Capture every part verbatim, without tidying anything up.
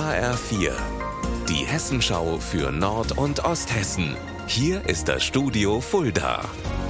H R vier, die Hessenschau für Nord- und Osthessen. Hier ist das Studio Fulda.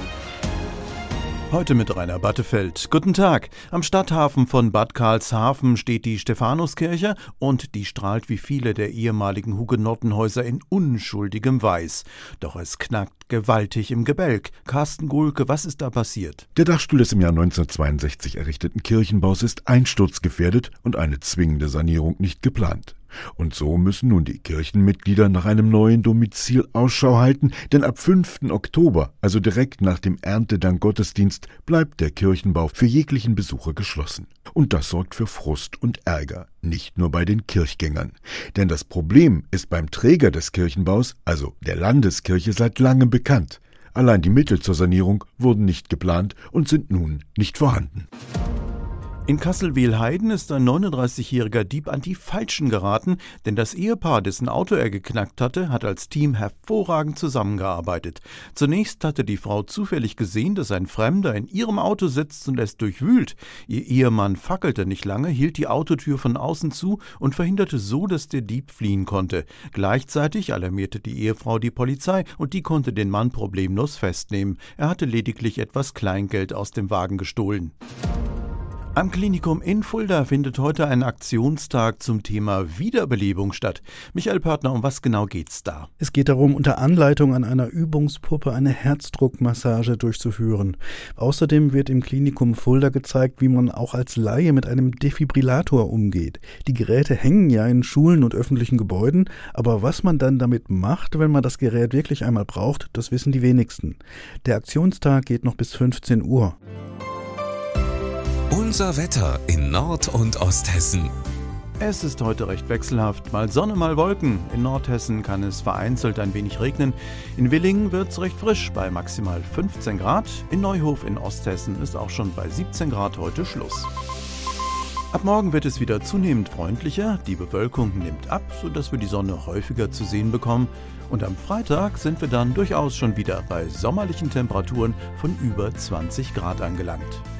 Heute mit Rainer Battefeld. Guten Tag. Am Stadthafen von Bad Karlshafen steht die Stephanuskirche und die strahlt wie viele der ehemaligen Hugenottenhäuser in unschuldigem Weiß. Doch es knackt gewaltig im Gebälk. Carsten Gulke, was ist da passiert? Der Dachstuhl des im Jahr neunzehnhundertzweiundsechzig errichteten Kirchenbaus ist einsturzgefährdet und eine zwingende Sanierung nicht geplant. Und so müssen nun die Kirchenmitglieder nach einem neuen Domizil Ausschau halten, denn ab fünften Oktober, also direkt nach dem Erntedankgottesdienst, bleibt der Kirchenbau für jeglichen Besucher geschlossen. Und das sorgt für Frust und Ärger, nicht nur bei den Kirchgängern. Denn das Problem ist beim Träger des Kirchenbaus, also der Landeskirche, seit langem bekannt. Allein die Mittel zur Sanierung wurden nicht geplant und sind nun nicht vorhanden. In Kassel-Wehlheiden ist ein neununddreißigjähriger Dieb an die Falschen geraten, denn das Ehepaar, dessen Auto er geknackt hatte, hat als Team hervorragend zusammengearbeitet. Zunächst hatte die Frau zufällig gesehen, dass ein Fremder in ihrem Auto sitzt und es durchwühlt. Ihr Ehemann fackelte nicht lange, hielt die Autotür von außen zu und verhinderte so, dass der Dieb fliehen konnte. Gleichzeitig alarmierte die Ehefrau die Polizei und die konnte den Mann problemlos festnehmen. Er hatte lediglich etwas Kleingeld aus dem Wagen gestohlen. Am Klinikum in Fulda findet heute ein Aktionstag zum Thema Wiederbelebung statt. Michael Pörtner, um was genau geht's da? Es geht darum, unter Anleitung an einer Übungspuppe eine Herzdruckmassage durchzuführen. Außerdem wird im Klinikum Fulda gezeigt, wie man auch als Laie mit einem Defibrillator umgeht. Die Geräte hängen ja in Schulen und öffentlichen Gebäuden, aber was man dann damit macht, wenn man das Gerät wirklich einmal braucht, das wissen die wenigsten. Der Aktionstag geht noch bis fünfzehn Uhr. Unser Wetter in Nord- und Osthessen. Es ist heute recht wechselhaft, mal Sonne, mal Wolken. In Nordhessen kann es vereinzelt ein wenig regnen. In Willingen wird es recht frisch bei maximal fünfzehn Grad. In Neuhof in Osthessen ist auch schon bei siebzehn Grad heute Schluss. Ab morgen wird es wieder zunehmend freundlicher, die Bewölkung nimmt ab, sodass wir die Sonne häufiger zu sehen bekommen. Und am Freitag sind wir dann durchaus schon wieder bei sommerlichen Temperaturen von über zwanzig Grad angelangt.